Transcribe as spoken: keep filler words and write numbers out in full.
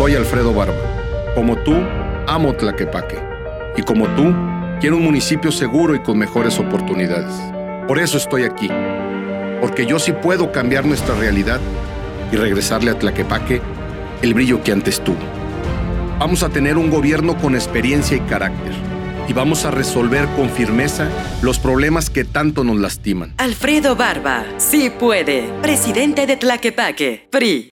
Soy Alfredo Barba. Como tú, amo Tlaquepaque. Y como tú, quiero un municipio seguro y con mejores oportunidades. Por eso estoy aquí. Porque yo sí puedo cambiar nuestra realidad y regresarle a Tlaquepaque el brillo que antes tuvo. Vamos a tener un gobierno con experiencia y carácter. Y vamos a resolver con firmeza los problemas que tanto nos lastiman. Alfredo Barba, sí puede. Presidente de Tlaquepaque, P R I.